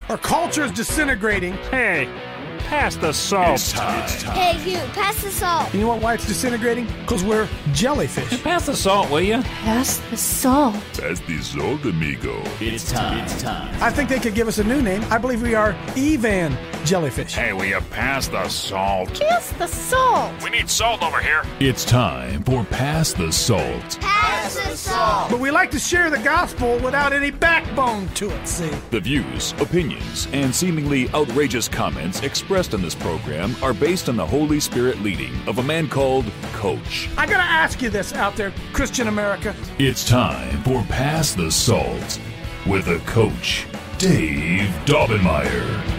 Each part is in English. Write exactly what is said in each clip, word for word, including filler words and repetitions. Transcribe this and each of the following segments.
Our culture is disintegrating. Hey, pass the salt. It's time. It's time. Hey, you, pass the salt. You know what, why it's disintegrating? Because we're jellyfish. Pass the salt, will you? Pass the salt. Pass the salt, amigo. It's time. It's time. I think they could give us a new name. I believe we are Evan jellyfish. Hey, will you pass the salt? Pass the salt. We need salt over here. It's time for Pass the Salt. Pass the salt. But we like to share the gospel without any backbone to it, see? The views, opinions, and seemingly outrageous comments expressed in this program are based on the Holy Spirit leading of a man called Coach. I gotta ask you this out there, Christian America. It's time for Pass the Salt with the Coach, Dave Daubenmire.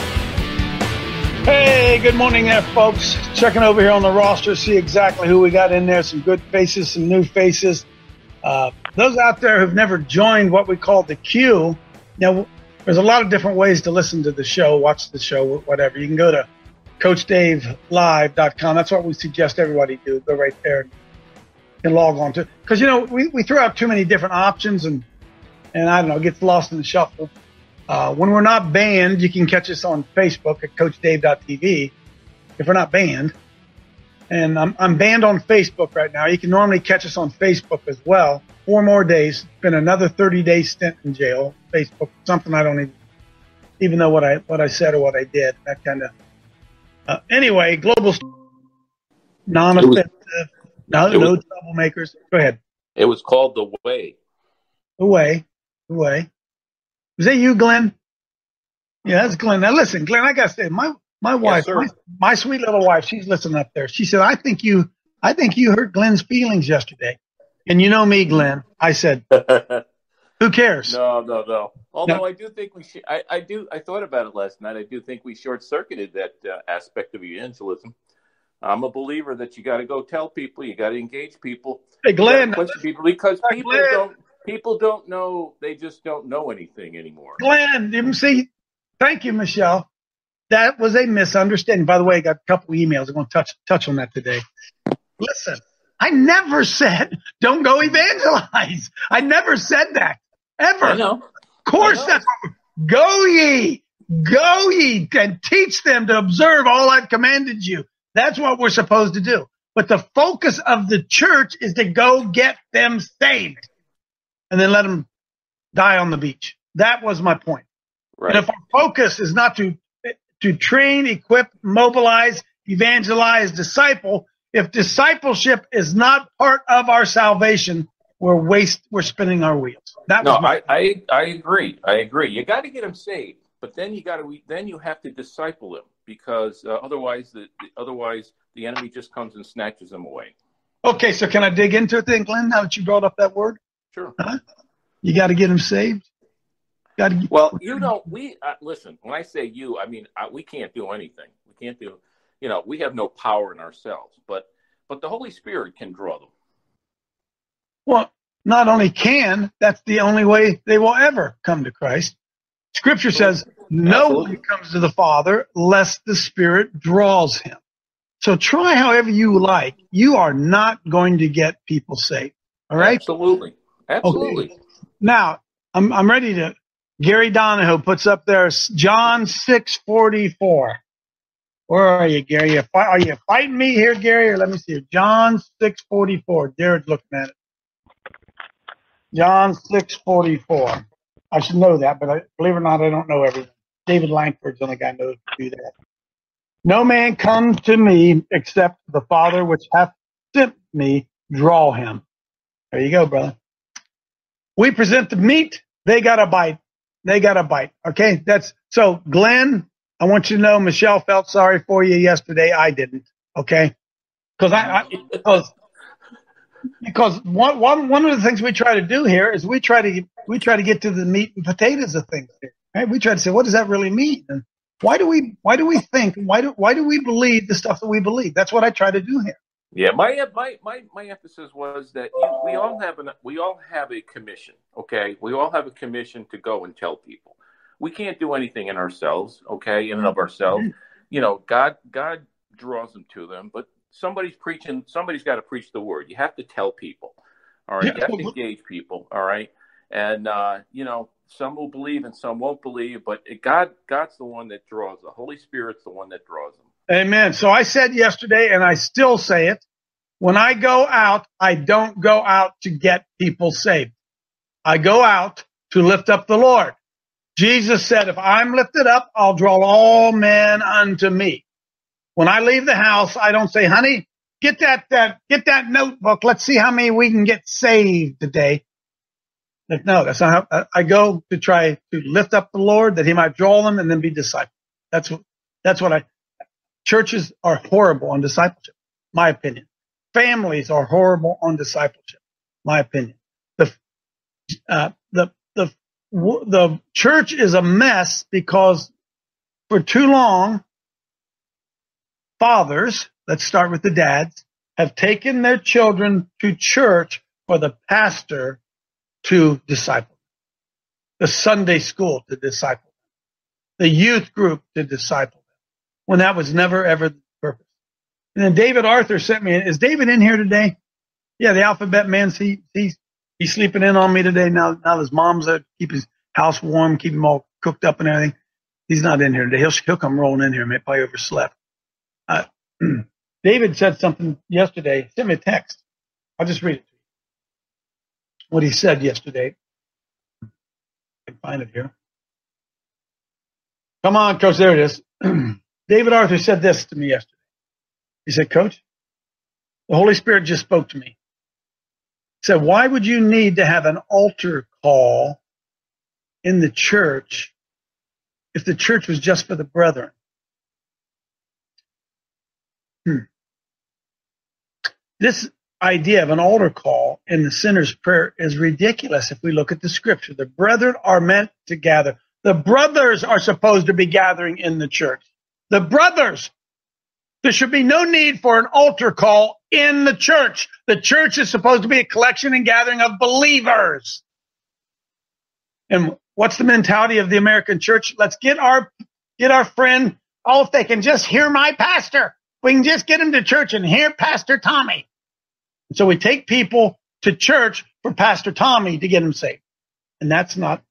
Hey, good morning there, folks. Checking over here on the roster, see exactly who we got in there. Some good faces, some new faces. Uh, those out there who've never joined what we call the queue, now, there's a lot of different ways to listen to the show, watch the show, whatever. You can go to coach dave live dot com. That's what we suggest everybody do. Go right there and log on to. Because, you know, we, we throw out too many different options and, and I don't know, it gets lost in the shuffle. Uh, when we're not banned, you can catch us on Facebook at coach dave dot t v if we're not banned. And I'm, I'm banned on Facebook right now. You can normally catch us on Facebook as well. Four more days. It's been another thirty-day stint in jail. Facebook, something I don't even, even know what I what I said or what I did. That kind of. Uh, anyway, global non-offensive, no, no troublemakers. Go ahead. It was called The Way. The Way. The Way. Was that you, Glenn? Yeah, that's Glenn. Now listen, Glenn, I gotta say, my my wife, Yes, my, my sweet little wife, she's listening up there. She said, "I think you, I think you hurt Glenn's feelings yesterday." And you know me, Glenn. I said, "Who cares?" No, no, no. Although No. I do think we should. I, I do. I thought about it last night. I do think we short-circuited that uh, aspect of evangelism. I'm a believer that you got to go tell people. You got to engage people. Hey, Glenn. You gotta push people because Hey, people Glenn. don't. People don't know. They just don't know anything anymore. Glenn, you see, thank you, Michelle. That was a misunderstanding. By the way, I got a couple emails. I'm going to touch touch on that today. Listen, I never said don't go evangelize. I never said that ever. I know. Of course, I know. that's what, go ye, go ye, and teach them to observe all I've commanded you. That's what we're supposed to do. But the focus of the church is to go get them saved, and then let them die on the beach. That was my point. Right. And if our focus is not to to train, equip, mobilize, evangelize, disciple, if discipleship is not part of our salvation, we're waste. We're spinning our wheels. That No, was my I, I I agree. I agree. You got to get them saved, but then you got to then you have to disciple them because uh, otherwise the, the otherwise the enemy just comes and snatches them away. okay. So can I dig into it then, Glenn? Now that you brought up that word, Sure. huh? You got to get them saved. Got to. Well, you know, we uh, listen. When I say you, I mean uh, we can't do anything. We can't do. You know, we have no power in ourselves, but but the Holy Spirit can draw them. Well, not only can, that's the only way they will ever come to Christ. Scripture says, no Absolutely. one comes to the Father lest the Spirit draws him. So try however you like. You are not going to get people saved. All right? Absolutely, absolutely. Okay. Now, I'm, I'm ready to, Gary Donahoe puts up there, John six forty-four. Where are you, Gary? You fi- Are you fighting me here, Gary? Or let me see. John six forty-four. Jared's looking at it. John six forty-four. I should know that, but I, believe it or not, I don't know everything. David Langford's the only guy who knows to do that. No man come to me except the Father which hath sent me draw him. There you go, brother. We present the meat. They got a bite. They got a bite. Okay. That's so Glenn, I want you to know Michelle felt sorry for you yesterday. I didn't. Okay. Cause I, I because, because one, one, one of the things we try to do here is we try to, we try to get to the meat and potatoes of things here. Right? We try to say, what does that really mean? And why do we, why do we think, why do, why do we believe the stuff that we believe? That's what I try to do here. Yeah, my my my my emphasis was that you, we all have an we all have a commission. Okay, we all have a commission to go and tell people. We can't do anything in ourselves. Okay, in and of ourselves, you know, God God draws them to them, but somebody's preaching. Somebody's got to preach the word. You have to tell people. All right, you have to engage people. All right, and uh, you know, some will believe and some won't believe, but it, God, God's the one that draws. The Holy Spirit's the one that draws them. Amen. So I said yesterday, and I still say it, when I go out, I don't go out to get people saved. I go out to lift up the Lord. Jesus said, if I'm lifted up, I'll draw all men unto me. When I leave the house, I don't say, honey, get that, that, get that notebook. Let's see how many we can get saved today. Like, no, that's not how I go to try to lift up the Lord that he might draw them and then be discipled. That's what, that's what I, churches are horrible on discipleship, my opinion. Families are horrible on discipleship, my opinion. The, uh, the, the, the church is a mess because for too long, fathers, let's start with the dads, have taken their children to church for the pastor to disciple, the Sunday school to disciple, the youth group to disciple, when that was never, ever the purpose. And then David Arthur sent me, is David in here today? Yeah, the alphabet man, he, he's, he's sleeping in on me today. Now, now his mom's there to keep his house warm, keep him all cooked up and everything. He's not in here today. He'll, he'll come rolling in here. Maybe probably overslept. Uh, David said something yesterday. Sent me a text. I'll just read it to you. What he said yesterday. I can find it here. Come on, Coach. There it is. David Arthur said this to me yesterday. He said, Coach, the Holy Spirit just spoke to me. He said, why would you need to have an altar call in the church if the church was just for the brethren? Hmm. This idea of an altar call in the sinner's prayer is ridiculous if we look at the scripture. The brethren are meant to gather. The brothers are supposed to be gathering in the church. The brothers. There should be no need for an altar call in the church. The church is supposed to be a collection and gathering of believers. And what's the mentality of the American church? Let's get our, get our friend, oh, if they can just hear my pastor. We can just get him to church and hear Pastor Tommy. And so we take people to church for Pastor Tommy to get them saved. And that's not,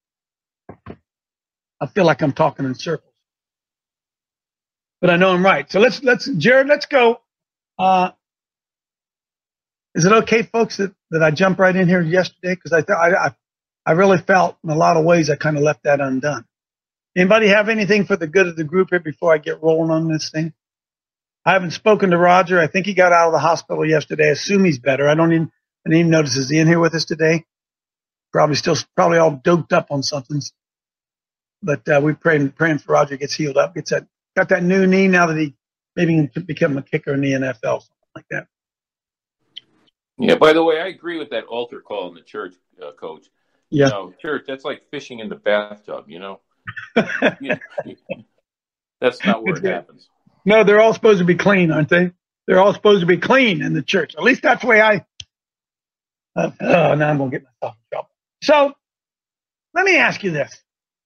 I feel like I'm talking in circles. But I know I'm right. So let's, let's, Jared, let's go. Uh, is it okay, folks, that, that I jump right in here yesterday? Because I, th- I, I really felt in a lot of ways I kind of left that undone. Anybody have anything for the good of the group here before I get rolling on this thing? I haven't spoken to Roger. I think he got out of the hospital yesterday. I assume he's better. I don't even, I didn't even notice. Is he in here with us today? Probably still, probably all doped up on something. But uh, we're praying, praying for Roger gets healed up, gets that, got that new knee now that he maybe can become a kicker in the N F L, something like that. Yeah. By the way, I agree with that altar call in the church, uh, Coach. Yeah. You know, church, that's like fishing in the bathtub. You know, you, you, that's not where it happens. No, they're all supposed to be clean, aren't they? They're all supposed to be clean in the church. At least that's the way I, uh, oh, now I'm going to get myself in trouble. So let me ask you this.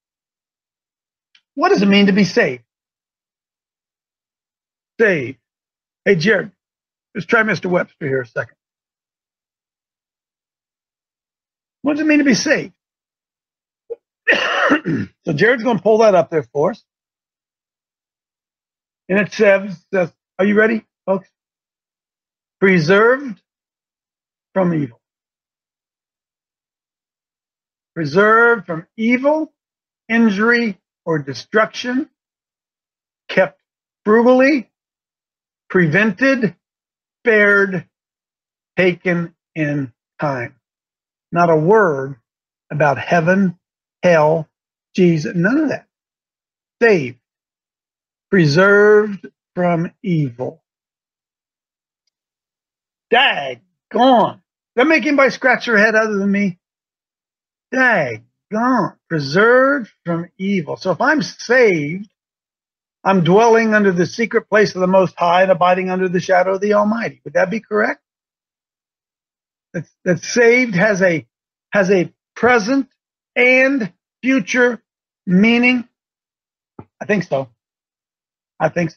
What does it mean to be saved? Saved. Hey, Jared, let's try Mister Webster here a second. What does it mean to be saved? So Jared's going to pull that up there for us. And it says, says, are you ready, folks? Preserved from evil. Preserved from evil, injury, or destruction. Kept frugally. Prevented, spared, taken in time. Not a word about heaven, hell, Jesus, none of that. Saved. Preserved from evil. Daggone. Does that make anybody scratch their head other than me? Daggone. Preserved from evil. So if I'm saved, I'm dwelling under the secret place of the Most High and abiding under the shadow of the Almighty. Would that be correct? That, that saved has a, has a present and future meaning? I think so. I think so.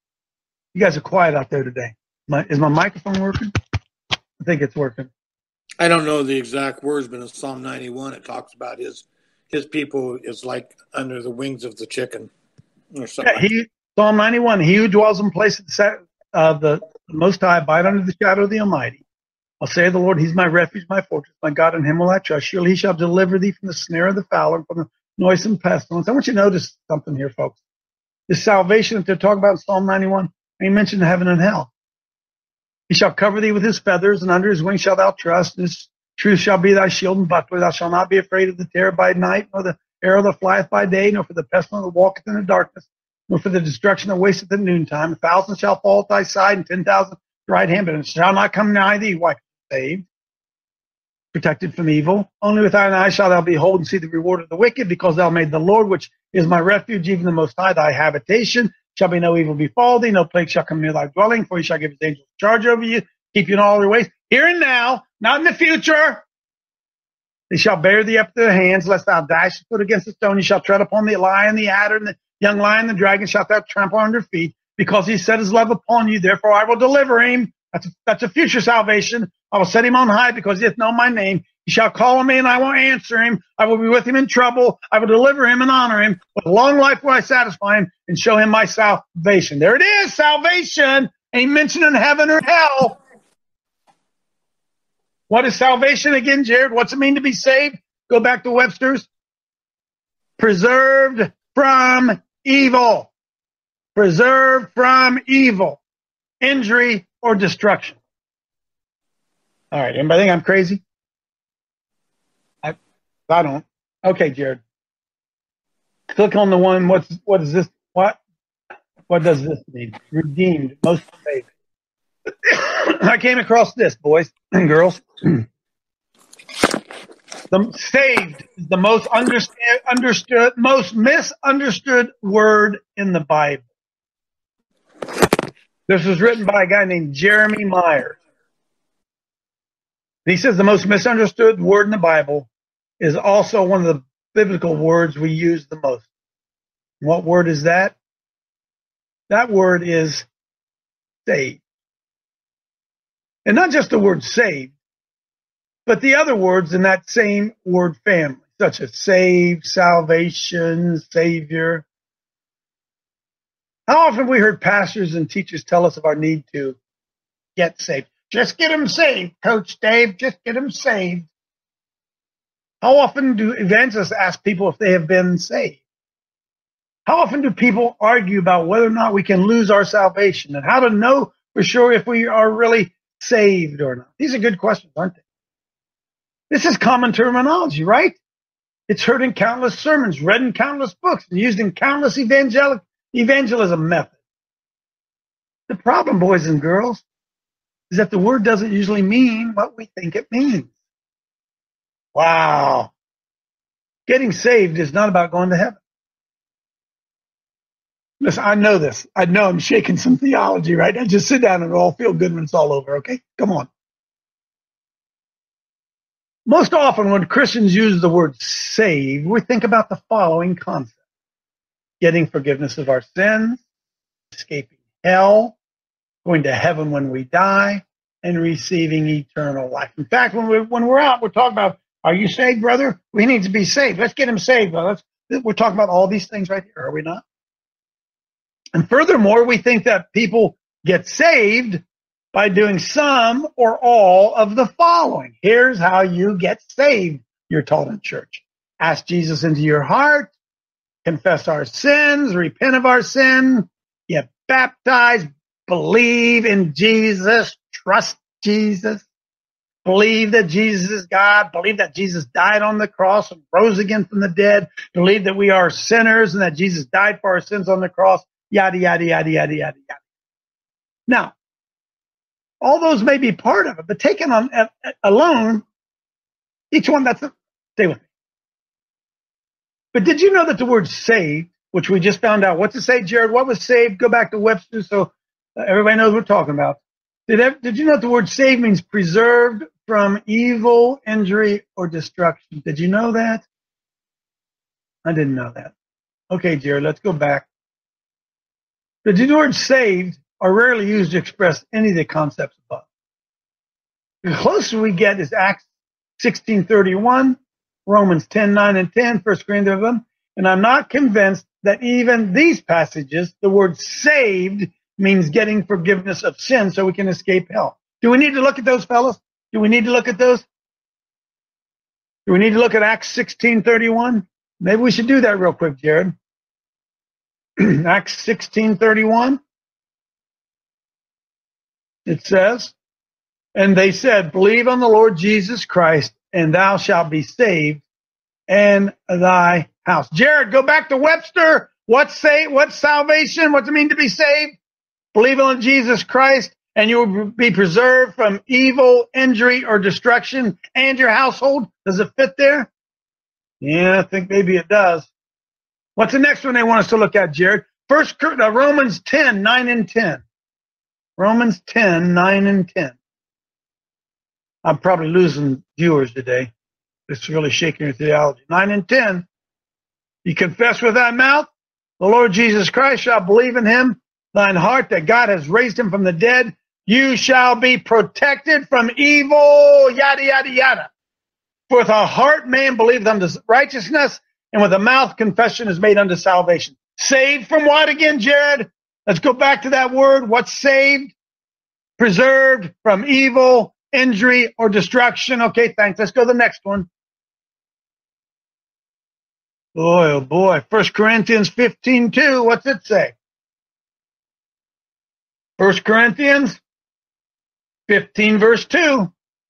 You guys are quiet out there today. My, is my microphone working? I think it's working. I don't know the exact words, but in Psalm ninety-one, it talks about his his people is like under the wings of the chicken or something. Yeah, he, Psalm ninety-one, he who dwells in place of the, uh, the Most High abide under the shadow of the Almighty. I'll say of the Lord, he's my refuge, my fortress, my God, in him will I trust. Surely he shall deliver thee from the snare of the fowler and from the noisome pestilence. I want you to notice something here, folks. This salvation that they're talking about in Psalm ninety-one, ain't mentioned heaven and hell. He shall cover thee with his feathers, and under his wings shalt thou trust. His truth shall be thy shield and buckler. Thou shalt not be afraid of the terror by night, nor the arrow that flieth by day, nor for the pestilence that walketh in the darkness, nor for the destruction that wasteth at noontime. A thousand shall fall at thy side, and ten thousand at thy right hand, but it shall not come nigh thee. Why? Saved, protected from evil. Only with thine eyes shalt thou behold and see the reward of the wicked, because thou made the Lord, which is my refuge, even the Most High, thy habitation. Shall be no evil befall thee, no plague shall come near thy dwelling, for he shall give his angels charge over you, keep you in all your ways, here and now, not in the future. They shall bear thee up to their hands, lest thou dash your foot against the stone. You shall tread upon the lion, the adder, and the young lion, the dragon shalt thou trample under feet, because he set his love upon you. Therefore I will deliver him. That's a, that's a future salvation. I will set him on high, because he hath known my name. He shall call on me, and I will answer him. I will be with him in trouble. I will deliver him and honor him. With long life will I satisfy him and show him my salvation. There it is, salvation. Ain't mentioned in heaven or hell. What is salvation again, Jared? What's it mean to be saved? Go back to Webster's. Preserved from evil. Preserved from evil, injury, or destruction. All right, anybody think I'm crazy? I, I don't. Okay, Jared. Click on the one. What's what is this? What? What does this mean? Redeemed, most saved. I came across this, boys and girls. The saved is the most understand, understood, most misunderstood word in the Bible. This was written by a guy named Jeremy Myers. He says the most misunderstood word in the Bible is also one of the biblical words we use the most. What word is that? That word is saved. And not just the word saved, but the other words in that same word family, such as save, salvation, savior. How often have we heard pastors and teachers tell us of our need to get saved? Just get them saved, Coach Dave. Just get them saved. How often do evangelists ask people if they have been saved? How often do people argue about whether or not we can lose our salvation and how to know for sure if we are really saved or not? These are good questions, aren't they? This is common terminology, right? It's heard in countless sermons, read in countless books, and used in countless evangel- evangelism methods. The problem, boys and girls, is that the word doesn't usually mean what we think it means. Wow. Getting saved is not about going to heaven. Listen, I know this. I know I'm shaking some theology right now. Just sit down and it'll all feel good when it's all over, okay? Come on. Most often when Christians use the word save, we think about the following concept: getting forgiveness of our sins, escaping hell, going to heaven when we die, and receiving eternal life. In fact, when we're, when we're out, we're talking about, are you saved, brother? We need to be saved. Let's get him saved. Let's, we're talking about all these things right here, are we not? And furthermore, we think that people get saved by doing some or all of the following. Here's how you get saved, you're taught in church. Ask Jesus into your heart, confess our sins, repent of our sin, get baptized, believe in Jesus, trust Jesus, believe that Jesus is God, believe that Jesus died on the cross and rose again from the dead, believe that we are sinners and that Jesus died for our sins on the cross, yada, yada, yada, yada, yada, yada. Now, all those may be part of it, but taken on uh, alone, each one, that's a, stay with me. But did you know that the word saved, which we just found out, what's it say, Jared? What was saved? Go back to Webster so uh, everybody knows what we're talking about. Did, ever, did you know that the word saved means preserved from evil, injury, or destruction? Did you know that? I didn't know that. Okay, Jared, let's go back. The word saved are rarely used to express any of the concepts above. The closer we get is Acts sixteen thirty-one, Romans ten nine and ten, First Corinthians. And I'm not convinced that even these passages, the word saved means getting forgiveness of sin so we can escape hell. Do we need to look at those, fellas? Do we need to look at those? Do we need to look at Acts sixteen thirty-one? Maybe we should do that real quick, Jared. Acts sixteen thirty-one. It says, and they said, believe on the Lord Jesus Christ, and thou shalt be saved, and thy house. Jared, go back to Webster. What's say? What's salvation? What's it mean to be saved? Believe on Jesus Christ, and you will be preserved from evil, injury, or destruction, and your household. Does it fit there? Yeah, I think maybe it does. What's the next one they want us to look at, Jared? First, uh, Romans ten, nine and ten. Romans ten, nine and ten. I'm probably losing viewers today. It's really shaking your theology. nine and ten. You confess with thy mouth the Lord Jesus Christ, shall believe in him, thine heart that God has raised him from the dead. You shall be protected from evil, yada, yada, yada. For with a heart man believeth unto righteousness, and with a mouth confession is made unto salvation. Saved from what again, Jared? Let's go back to that word. What's saved? Preserved from evil, injury, or destruction. Okay, thanks. Let's go to the next one. Boy, oh boy. First Corinthians fifteen two. What's it say? First Corinthians fifteen verse two.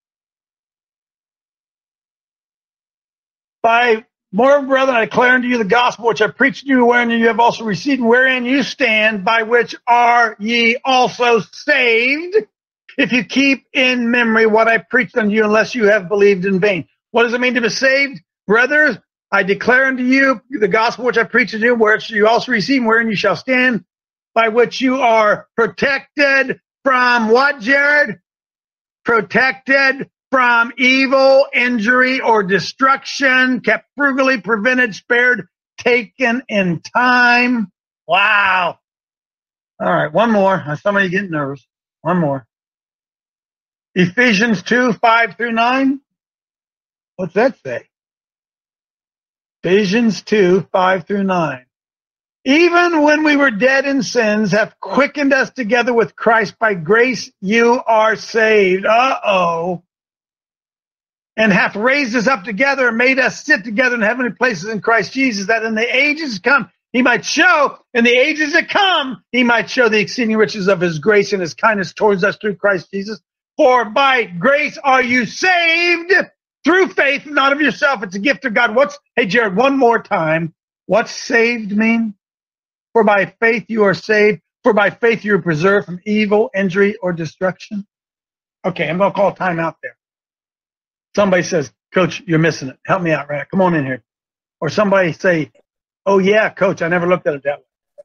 By more, brethren, I declare unto you the gospel which I preached to you, wherein you have also received, and wherein you stand, by which are ye also saved, if you keep in memory what I preached unto you, unless you have believed in vain. What does it mean to be saved? Brothers, I declare unto you the gospel which I preached to you, which you also received, wherein you shall stand, by which you are protected from what, Jared? Protected from evil, injury, or destruction, kept frugally, prevented, spared, taken in time. Wow. All right, one more. Somebody getting nervous. One more. Ephesians two, five through nine. What's that say? Ephesians two, five through nine. Even when we were dead in sins, hath quickened us together with Christ. By grace you are saved. Uh-oh. And hath raised us up together and made us sit together in heavenly places in Christ Jesus, that in the ages to come he might show, in the ages to come, he might show the exceeding riches of his grace and his kindness towards us through Christ Jesus. For by grace are you saved through faith, not of yourself. It's a gift of God. What's, hey, Jared, one more time. What's saved mean? For by faith you are saved. For by faith you are preserved from evil, injury, or destruction. Okay, I'm going to call time out there. Somebody says, Coach, you're missing it. Help me out, right? Come on in here. Or somebody say, oh, yeah, Coach, I never looked at it that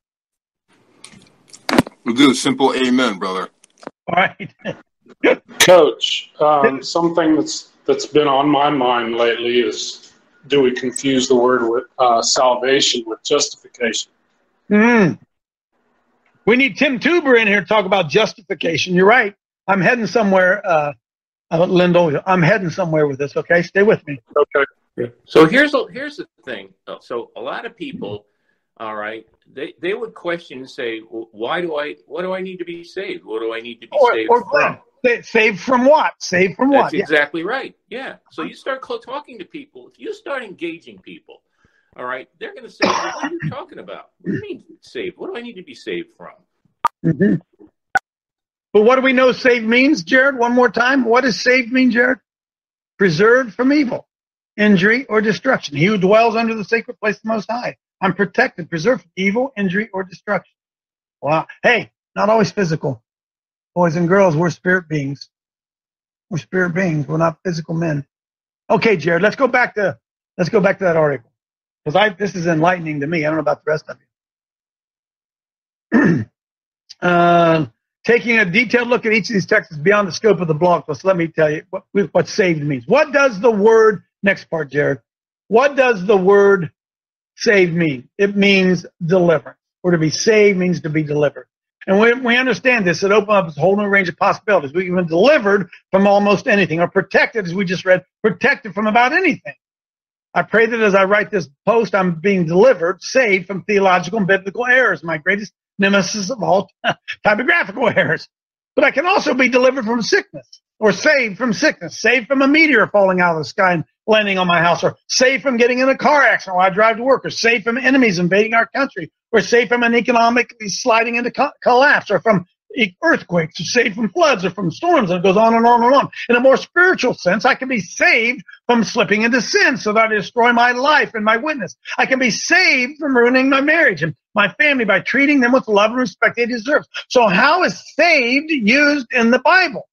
way. We'll do a simple amen, brother. All right. Coach, um, something that's that's been on my mind lately is, do we confuse the word with uh, salvation with justification? Mm. We need Tim Tuber in here to talk about justification. You're right. I'm heading somewhere, uh, Lindell. I'm heading somewhere with this. Okay, stay with me. Okay. So here's a, here's the thing. So a lot of people, all right, they, they would question and say, well, why do I? What do I need to be saved? What do I need to be or, saved or from? Saved from what? Saved from what? That's yeah. exactly right. Yeah. So you start talking to people. If you start engaging people, all right, they're going to say, well, what are you talking about? What do you mean saved? What do I need to be saved from? Mm-hmm. But what do we know saved means, Jared? One more time. What does saved mean, Jared? Preserved from evil, injury, or destruction. He who dwells under the sacred place of the Most High. I'm protected, preserved from evil, injury, or destruction. Wow. Hey, not always physical. Boys and girls, we're spirit beings. We're spirit beings. We're not physical men. Okay, Jared, let's go back to let's go back to that article. Because I this is enlightening to me. I don't know about the rest of you. uh, taking a detailed look at each of these texts is beyond the scope of the blog post. Let me tell you what, what saved means. What does the word, next part, Jared, what does the word saved mean? It means deliverance. Or to be saved means to be delivered. And when we understand this, it opens up a whole new range of possibilities. We can be delivered from almost anything, or protected, as we just read, protected from about anything. I pray that as I write this post, I'm being delivered, saved from theological and biblical errors, my greatest nemesis of all, typographical errors. But I can also be delivered from sickness, or saved from sickness, saved from a meteor falling out of the sky and landing on my house, or saved from getting in a car accident while I drive to work, or saved from enemies invading our country, or saved from an economic sliding into co- collapse, or from earthquakes, or saved from floods, or from storms, and it goes on and on and on. In a more spiritual sense, I can be saved from slipping into sin so that I destroy my life and my witness. I can be saved from ruining my marriage and my family by treating them with love and respect they deserve. So how is saved used in the Bible?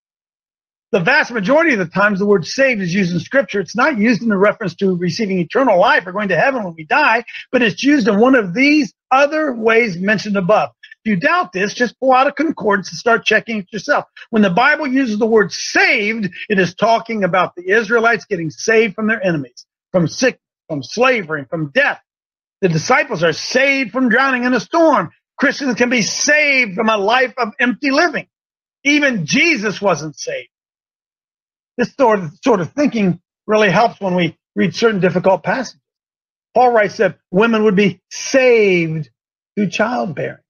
The vast majority of the times the word saved is used in Scripture. It's not used in the reference to receiving eternal life or going to heaven when we die, but it's used in one of these other ways mentioned above. If you doubt this, just pull out a concordance and start checking it yourself. When the Bible uses the word saved, it is talking about the Israelites getting saved from their enemies, from sickness, from slavery, from death. The disciples are saved from drowning in a storm. Christians can be saved from a life of empty living. Even Jesus wasn't saved. This sort of, sort of thinking really helps when we read certain difficult passages. Paul writes that women would be saved through childbearing.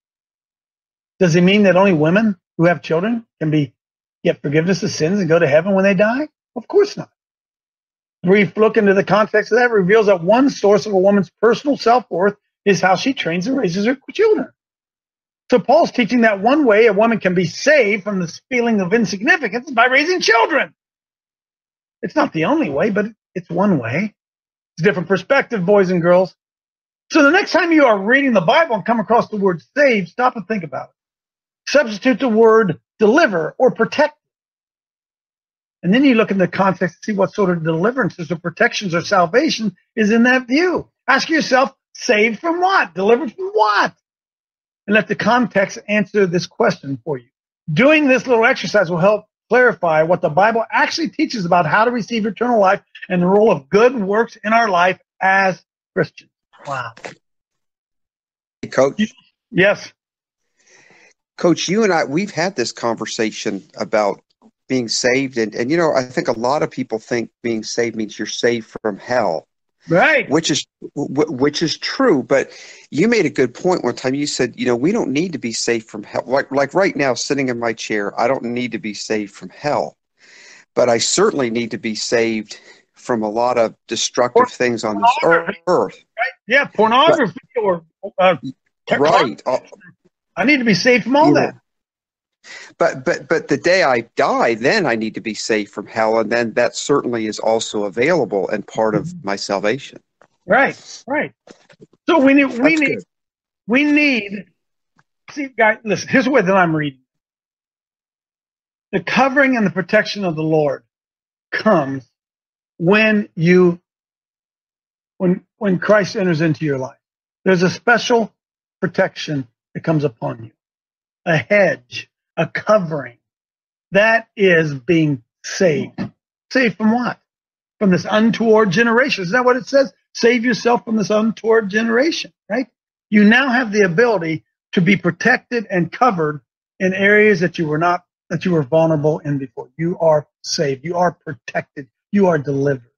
Does he mean that only women who have children can be get forgiveness of sins and go to heaven when they die? Of course not. A brief look into the context of that reveals that one source of a woman's personal self-worth is how she trains and raises her children. So Paul's teaching that one way a woman can be saved from this feeling of insignificance is by raising children. It's not the only way, but it's one way. It's a different perspective, boys and girls. So the next time you are reading the Bible and come across the word saved, stop and think about it. Substitute the word deliver or protect. And then you look in the context to see what sort of deliverances or protections or salvation is in that view. Ask yourself, saved from what? Delivered from what? And let the context answer this question for you. Doing this little exercise will help clarify what the Bible actually teaches about how to receive eternal life and the role of good works in our life as Christians. Wow. Hey, Coach. Yes. Coach, you and I, we've had this conversation about being saved. And, and, you know, I think a lot of people think being saved means you're saved from hell. Right. Which is which is true. But you made a good point one time. You said, you know, we don't need to be saved from hell. Like, like right now, sitting in my chair, I don't need to be saved from hell. But I certainly need to be saved from a lot of destructive Por- things on this earth. Right? Yeah, pornography but, or uh, right. I need to be saved from all yeah. that. But but but the day I die, then I need to be saved from hell, and then that certainly is also available and part of my salvation. Right, right. So we need we That's need good. we need. See, guys, listen. Here's the way that I'm reading. The covering and the protection of the Lord comes when you when when Christ enters into your life. There's a special protection that comes upon you, a hedge. A covering. That is being saved. Saved from what? From this untoward generation. Isn't that what it says? Save yourself from this untoward generation, right? You now have the ability to be protected and covered in areas that you were not, that you were vulnerable in before. You are saved. You are protected. You are delivered.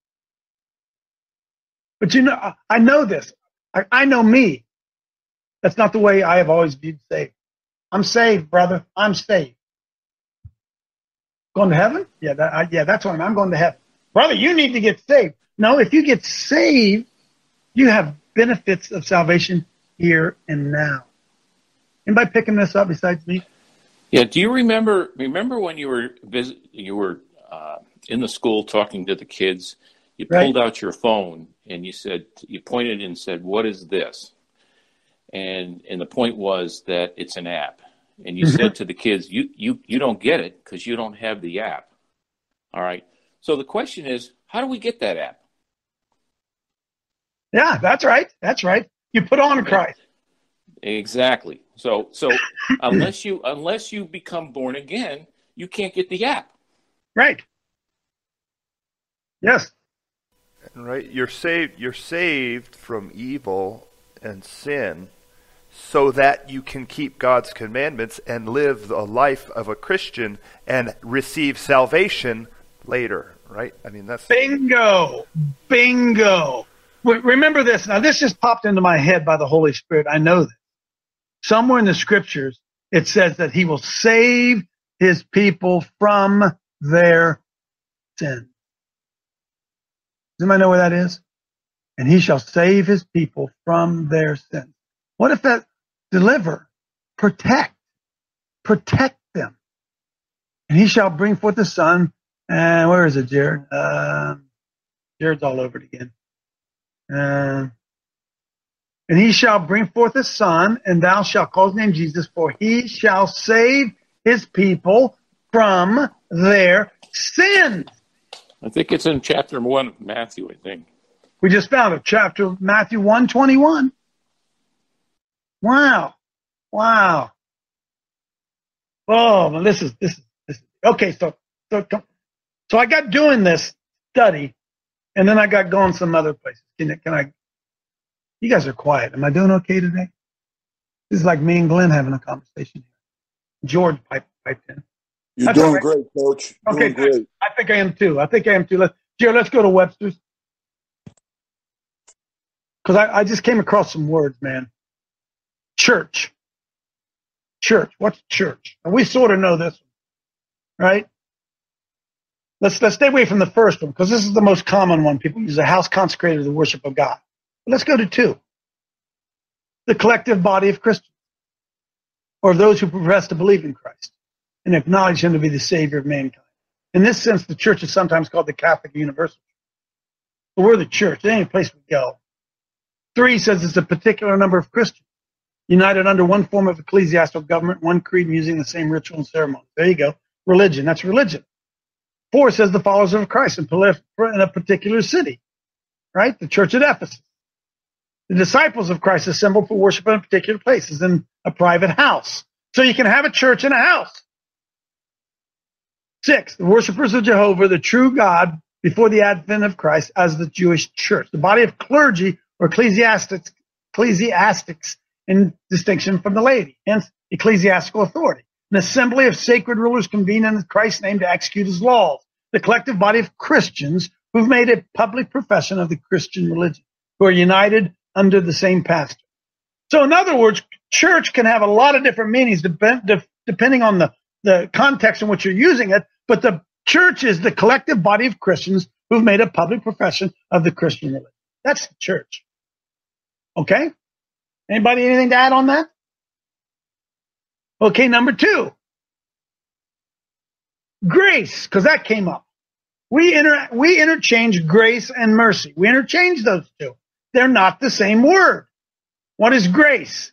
But you know, I know this. I, I know me. That's not the way I have always viewed saved. I'm saved, brother. I'm saved. Going to heaven? Yeah, that, I, yeah, that's what I'm, I'm going to heaven. Brother, you need to get saved. No, if you get saved, you have benefits of salvation here and now. Anybody picking this up besides me? Yeah. Do you remember? Remember when you were visit, you were uh, in the school talking to the kids? You Right. pulled out your phone and you said you pointed and said, "What is this?" And and the point was that it's an app. And you said to the kids, you, you, you don't get it because you don't have the app. All right. So the question is, how do we get that app? Yeah, that's right. That's right. You put on Christ. Exactly. So so unless you unless you become born again, you can't get the app. Right. Yes. Right. You're saved. You're saved from evil and sin, so that you can keep God's commandments and live the life of a Christian and receive salvation later, right? I mean, that's... Bingo! Bingo! Remember this. Now, this just popped into my head by the Holy Spirit. I know this. Somewhere in the scriptures, it says that he will save his people from their sins. Does anybody know where that is? And he shall save his people from their sins. What if that deliver, protect, protect them? And he shall bring forth the son. And where is it, Jared? Uh, Jared's all over it again. Uh, and he shall bring forth a son, and thou shalt call his name Jesus, for he shall save his people from their sins. I think it's in chapter one of Matthew, I think. We just found it, chapter Matthew one twenty-one. Wow. Wow. Oh, well, this is, this is, this is, okay, so, so, so I got doing this study, and then I got going some other places. Can, can I, you guys are quiet. Am I doing okay today? This is like me and Glenn having a conversation here. George piped, piped in. You're That's doing right. great, Coach. Okay, Doing great. I think I am too. I think I am too. Let's, Jared, let's go to Webster's. Because I, I just came across some words, man. Church. Church. What's church? And we sort of know this one, right? Let's let's stay away from the first one, because this is the most common one. People use a house consecrated to the worship of God. But let's go to two. The collective body of Christians, or those who profess to believe in Christ and acknowledge him to be the Savior of mankind. In this sense, the church is sometimes called the Catholic Universal Church. But we're the church. There ain't a place we go. Three says it's a particular number of Christians united under one form of ecclesiastical government, one creed, and using the same ritual and ceremony. There you go. Religion. That's religion. Four says the followers of Christ in a particular city, right? The church at Ephesus. The disciples of Christ assembled for worship in a particular place, as in a private house. So you can have a church in a house. Six, the worshipers of Jehovah, the true God, before the advent of Christ, as the Jewish church. The body of clergy or ecclesiastics, ecclesiastics in distinction from the laity, hence ecclesiastical authority. An assembly of sacred rulers convene in Christ's name to execute his laws. The collective body of Christians who've made a public profession of the Christian religion, who are united under the same pastor. So in other words, church can have a lot of different meanings depend, de, depending on the, the context in which you're using it, but the church is the collective body of Christians who've made a public profession of the Christian religion. That's the church. Okay? Anybody anything to add on that? Okay, number two. Grace, because that came up. We inter- we interchange grace and mercy. We interchange those two. They're not the same word. What is grace?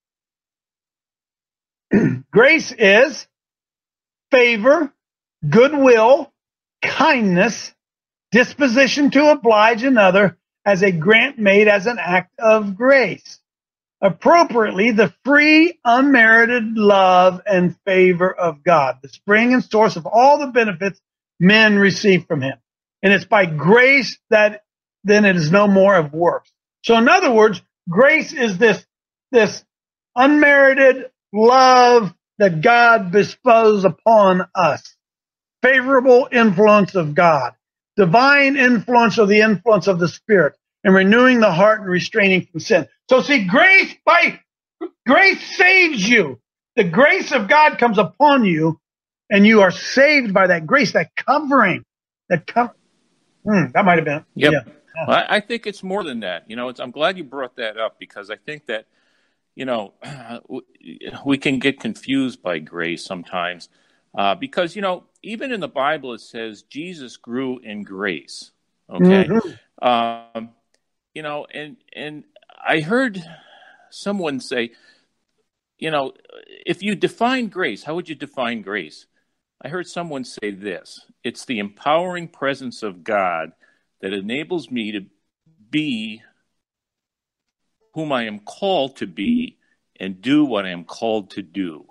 Grace is favor, goodwill, kindness, disposition to oblige another as a grant made as an act of grace. Appropriately, the free, unmerited love and favor of God, the spring and source of all the benefits men receive from him. And it's by grace that then it is no more of works. So in other words, grace is this, this unmerited love that God bestows upon us. Favorable influence of God. Divine influence or the influence of the Spirit. And renewing the heart and restraining from sin. So see, grace by grace saves you. The grace of God comes upon you, and you are saved by that grace, that covering, that cover. Hmm, that might have been. Yep. Yeah. Well, I, I think it's more than that. You know, it's, I'm glad you brought that up, because I think that, you know, we can get confused by grace sometimes, uh, because, you know, even in the Bible it says Jesus grew in grace. Okay. Mm-hmm. Um, you know, and and I heard someone say, you know, if you define grace, how would you define grace? I heard someone say this: it's the empowering presence of God that enables me to be whom I am called to be and do what I am called to do.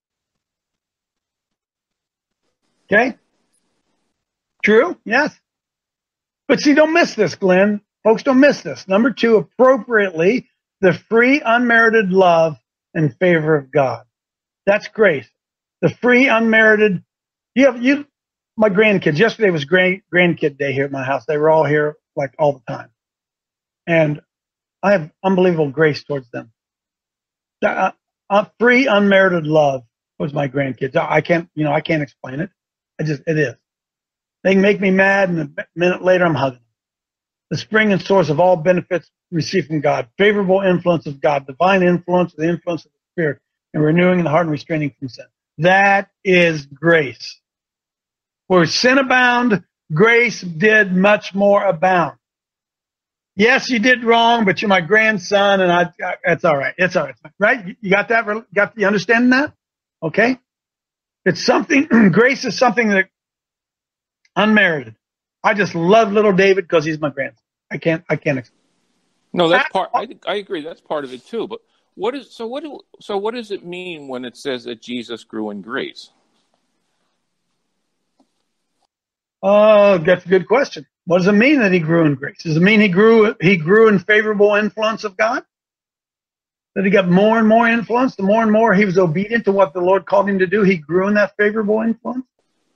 Okay. True. Yes. But see, don't miss this, Glenn. Folks, don't miss this. Number two, appropriately, the free, unmerited love and favor of God. That's grace. The free, unmerited. You have you. My grandkids. Yesterday was grand grandkid day here at my house. They were all here like all the time, and I have unbelievable grace towards them. Uh, uh, free, unmerited love towards my grandkids. I can't, you know, I can't explain it. I just, it is. They can make me mad, and a minute later, I'm hugging them. The spring and source of all benefits received from God, favorable influence of God, divine influence, the influence of the Spirit, and renewing the heart and restraining from sin. That is grace. Where sin abound, grace did much more abound. Yes, you did wrong, but you're my grandson, and I, I it's all right. It's all right. Right? You got that? You got you understanding that? Okay? It's something, grace is something that unmerited. I just love little David because he's my grandson. I can't, I can't explain. No, that's part, I, I agree. That's part of it too. But what is, so what do, so what does it mean when it says that Jesus grew in grace? Oh, that's a good question. What does it mean that he grew in grace? Does it mean he grew he grew in favorable influence of God? That he got more and more influence? The more and more he was obedient to what the Lord called him to do, he grew in that favorable influence?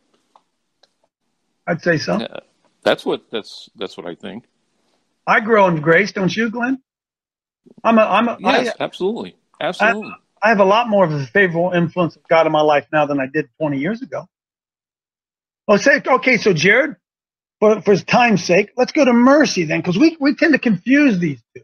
I'd say so. Yeah, that's what that's that's what I think. I grow in grace, don't you, Glenn? I'm a I'm a yes, I, absolutely. Absolutely. I, I have a lot more of a favorable influence of God in my life now than I did twenty years ago. Oh, say, okay, so Jared, for, for time's sake, let's go to mercy then, because we, we tend to confuse these two.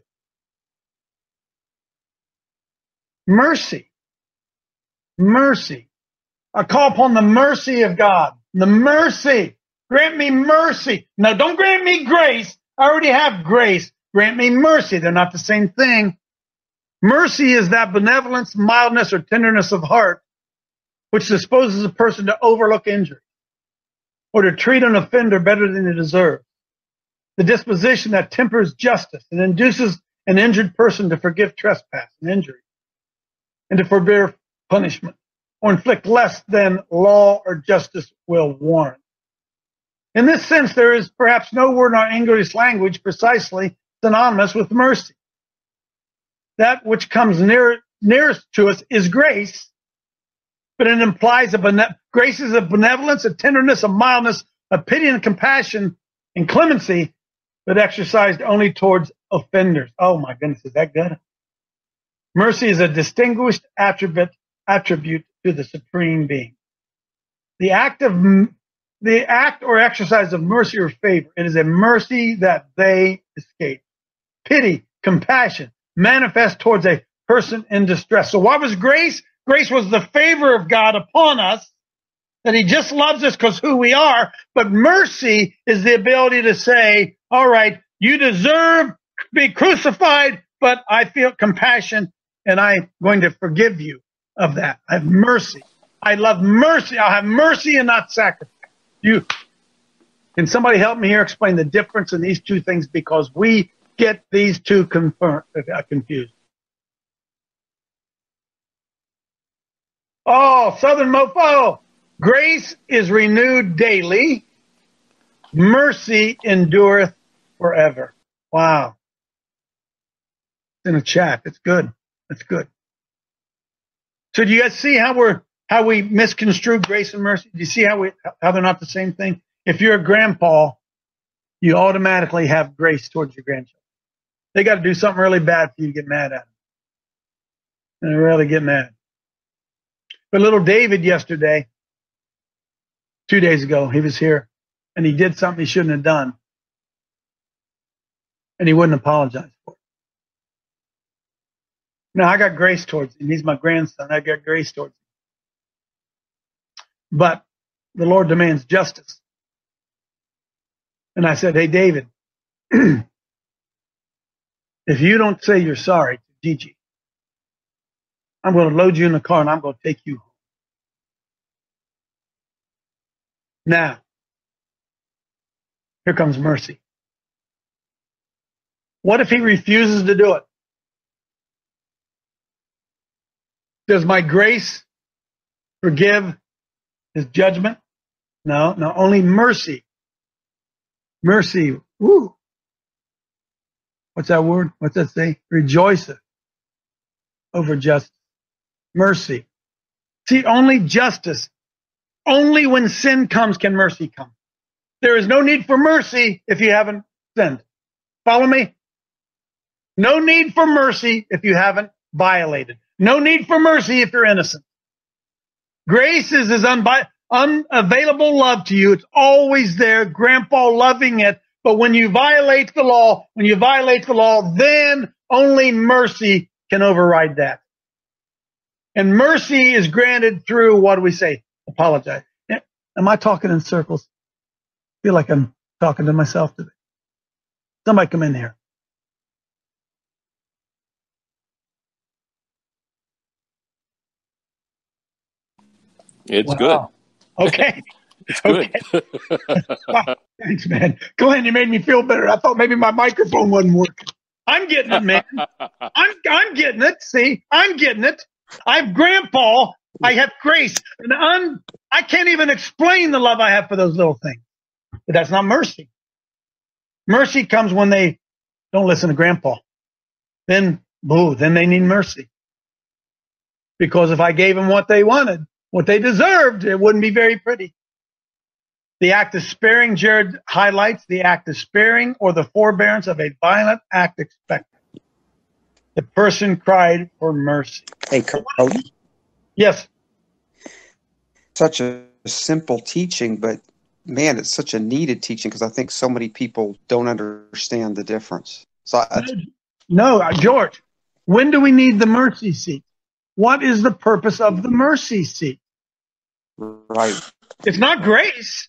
Mercy. Mercy. I call upon the mercy of God. The mercy. Grant me mercy. No, don't grant me grace. I already have grace. Grant me mercy. They're not the same thing. Mercy is that benevolence, mildness, or tenderness of heart, which disposes a person to overlook injury, or to treat an offender better than he deserves. The disposition that tempers justice and induces an injured person to forgive trespass and injury, and to forbear punishment, or inflict less than law or justice will warrant. In this sense, there is perhaps no word in our English language precisely synonymous with mercy. That which comes near, nearest to us is grace, but it implies a bene- grace is a benevolence, a tenderness, a mildness, a pity and compassion and clemency, but exercised only towards offenders. Oh my goodness, is that good? Mercy is a distinguished attribute attribute to the Supreme Being. The act of the act or exercise of mercy or favor, it is a mercy that they escape. Pity, compassion, manifest towards a person in distress. So what was grace? Grace was the favor of God upon us, that he just loves us because who we are. But mercy is the ability to say, all right, you deserve to be crucified, but I feel compassion and I'm going to forgive you of that. I have mercy. I love mercy. I'll have mercy and not sacrifice. You, can somebody help me here explain the difference in these two things, because we get these two confirmed, uh, confused. Oh, Southern Mofo. Grace is renewed daily. Mercy endureth forever. Wow. It's in the chat. It's good. That's good. So do you guys see how we're how we misconstrue grace and mercy? Do you see how we how they're not the same thing? If you're a grandpa, you automatically have grace towards your grandchildren. They got to do something really bad for you to get mad at them. And they really get mad. But little David yesterday, two days ago, he was here, and he did something he shouldn't have done. And he wouldn't apologize for it. Now, I got grace towards him. He's my grandson. I got grace towards him. But the Lord demands justice. And I said, hey, David, if you don't say you're sorry to Gigi, I'm going to load you in the car and I'm going to take you home. Now, here comes mercy. What if he refuses to do it? Does my grace forgive his judgment? No, no, only mercy. Mercy, woo. What's that word? What's that say? Rejoiceth. over justice. Mercy. See, only justice. Only when sin comes can mercy come. There is no need for mercy if you haven't sinned. Follow me? No need for mercy if you haven't violated. No need for mercy if you're innocent. Grace is his unbi- unavailable love to you. It's always there, Grandpa loving it. But when you violate the law, when you violate the law, then only mercy can override that. And mercy is granted through, what do we say? Apologize. Am I talking in circles? I feel like I'm talking to myself today. Somebody come in here. It's wow. good. Okay. It's good. Okay. Wow. Thanks, man. Glenn, you made me feel better. I thought maybe my microphone wasn't working. I'm getting it, man. I'm I'm getting it. See, I'm getting it. I have Grandpa. I have grace. And I'm, I can't even explain the love I have for those little things. But that's not mercy. Mercy comes when they don't listen to Grandpa. Then, boo, then they need mercy. Because if I gave them what they wanted, what they deserved, it wouldn't be very pretty. The act of sparing, Jared highlights the act of sparing or the forbearance of a violent act expected. The person cried for mercy. Hey, Coach. Yes. Such a simple teaching, but man, it's such a needed teaching because I think so many people don't understand the difference. So, I, no, George, when do we need the mercy seat? What is the purpose of the mercy seat? Right. It's not grace.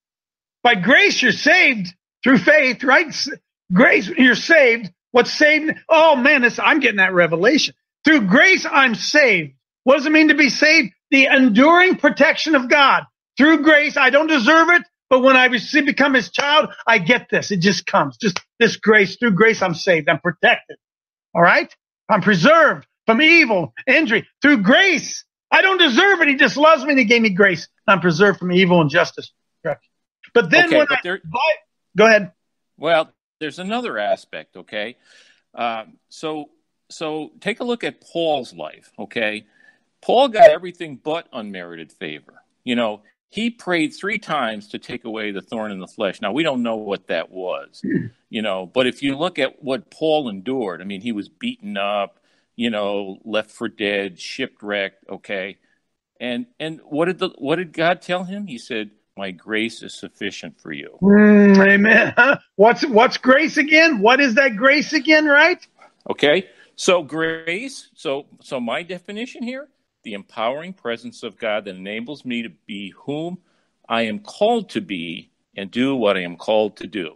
By grace, you're saved through faith, right? Grace, you're saved. What's saved? Oh, man, this, I'm getting that revelation. Through grace, I'm saved. What does it mean to be saved? The enduring protection of God. Through grace, I don't deserve it, but when I receive, become his child, I get this. It just comes. Just this grace. Through grace, I'm saved. I'm protected. All right? I'm preserved from evil, injury. Through grace, I don't deserve it. He just loves me and he gave me grace. I'm preserved from evil and justice. But then okay, when but I there, go ahead. Well, there's another aspect, okay? Um, so, so take a look at Paul's life, okay? Paul got everything but unmerited favor. You know, he prayed three times to take away the thorn in the flesh. Now, we don't know what that was, you know, but if you look at what Paul endured, I mean, he was beaten up, you know, left for dead, shipwrecked, okay? And and what did the what did God tell him? He said, my grace is sufficient for you. Mm, amen. Huh? What's what's grace again? What is that grace again, right? Okay. So grace, so so my definition here, the empowering presence of God that enables me to be whom I am called to be and do what I am called to do.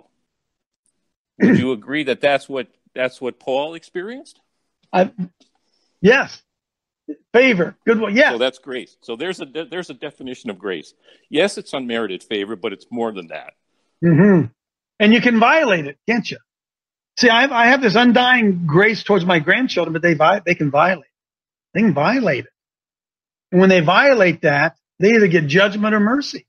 Would you agree that that's what that's what Paul experienced? I, yes. Favor, good one. Yeah. So that's grace. So there's a de- there's a definition of grace. Yes, it's unmerited favor, but it's more than that. Mm-hmm. And you can violate it, can't you? See, I have, I have this undying grace towards my grandchildren, but they vi- they can violate. They can violate it, and when they violate that, they either get judgment or mercy.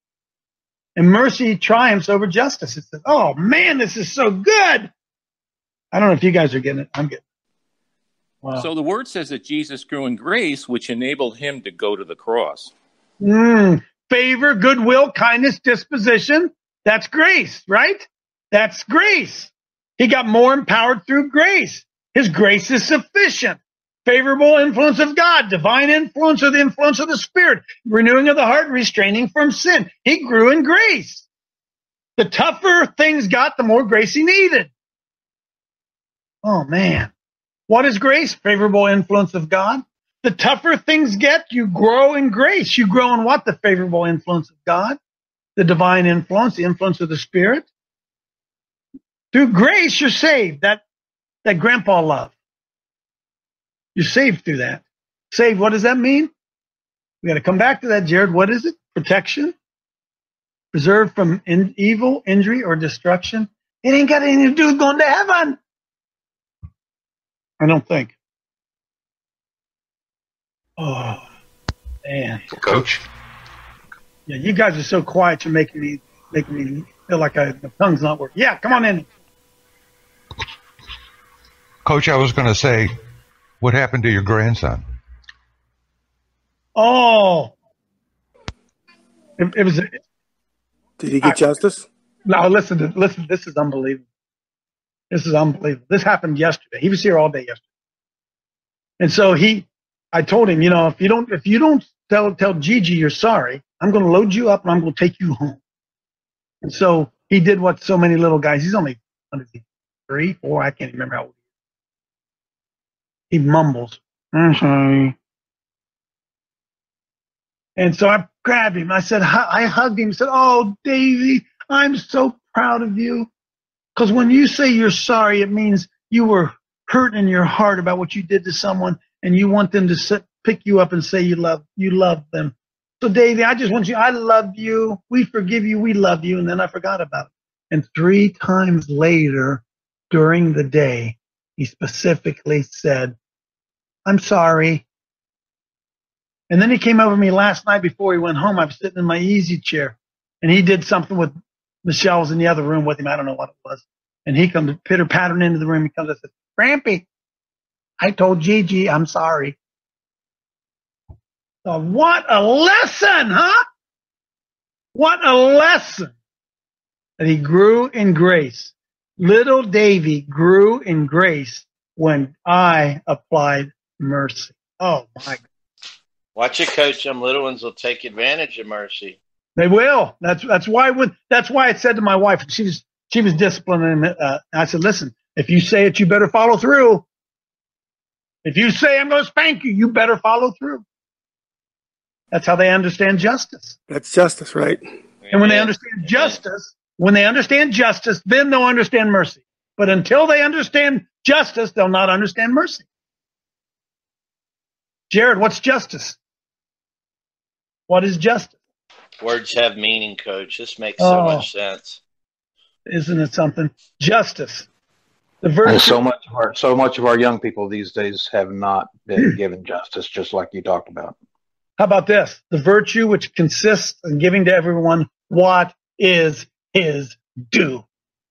And mercy triumphs over justice. It says, "Oh man, this is so good." I don't know if you guys are getting it. I'm getting it. Wow. So the word says that Jesus grew in grace, which enabled him to go to the cross. Mm, favor, goodwill, kindness, disposition. That's grace, right? That's grace. He got more empowered through grace. His grace is sufficient. Favorable influence of God, divine influence or the influence of the Spirit, renewing of the heart, restraining from sin. He grew in grace. The tougher things got, the more grace he needed. Oh, man. What is grace? Favorable influence of God. The tougher things get, you grow in grace. You grow in what? The favorable influence of God, the divine influence, the influence of the Spirit. Through grace, you're saved. That, that grandpa love. You're saved through that. Saved, what does that mean? We got to come back to that, Jared. What is it? Protection. Preserved from in, evil, injury, or destruction. It ain't got anything to do with going to heaven. I don't think. Oh, man. Coach? Yeah, you guys are so quiet. You're making me making me feel like I, my tongue's not working. Yeah, come on in. Coach, I was going to say, What happened to your grandson? Oh, it, it was. Did he get I, justice? No, listen, to, listen. This is unbelievable. This is unbelievable. This happened yesterday. He was here all day yesterday, and so he. I told him, you know, if you don't, if you don't tell tell Gigi you're sorry, I'm going to load you up and I'm going to take you home. And so he did what so many little guys. He's only what is he, three, four? I can't remember how old he is. He mumbles, "I'm sorry." And so I grabbed him. I said, I hugged him. I said, "Oh, Davey, I'm so proud of you. Because when you say you're sorry, it means you were hurt in your heart about what you did to someone, and you want them to sit, pick you up and say you love you love them. So, Davey, I just want you, I love you. We forgive you. We love you." And then I forgot about it. And three times later during the day, he specifically said, "I'm sorry." And then he came over to me last night before he went home. I was sitting in my easy chair, and he did something with Michelle was in the other room with him. I don't know what it was. And he comes pitter pattering into the room. He comes and says, "Grampy, I told Gigi I'm sorry." So what a lesson, huh? What a lesson that he grew in grace. Little Davy grew in grace when I applied mercy. Oh my God. Watch it, Coach. Them little ones will take advantage of mercy. They will. That's that's why when that's why I said to my wife, she was she was disciplining. Uh, I said, "Listen, if you say it, you better follow through. If you say I'm going to spank you, you better follow through." That's how they understand justice. That's justice, right? And when they understand justice, when they understand justice, then they'll understand mercy. But until they understand justice, they'll not understand mercy. Jared, what's justice? What is justice? Words have meaning, Coach. This makes so Oh. much sense. Isn't it something? Justice. The virtue. And so much of our so much of our young people these days have not been given justice, just like you talked about. How about this? The virtue which consists in giving to everyone what is his due.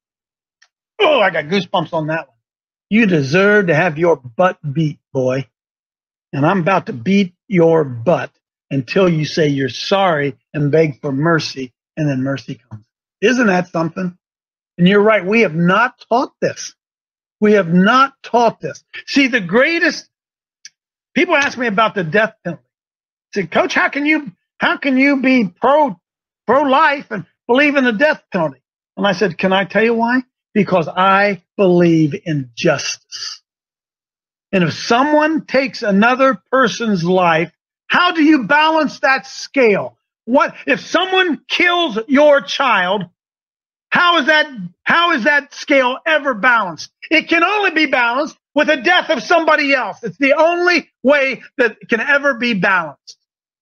Oh, I got goosebumps on that one. You deserve to have your butt beat, boy. And I'm about to beat your butt until you say you're sorry and beg for mercy, and then mercy comes. Isn't that something? And you're right. We have not taught this. We have not taught this. See, the greatest, people ask me about the death penalty. I said, "Coach, how can you, how can you be pro, pro-life and believe in the death penalty?" And I said, "Can I tell you why? Because I believe in justice. And if someone takes another person's life, how do you balance that scale? What if someone kills your child? How is that, how is that scale ever balanced? It can only be balanced with the death of somebody else. It's the only way that it can ever be balanced.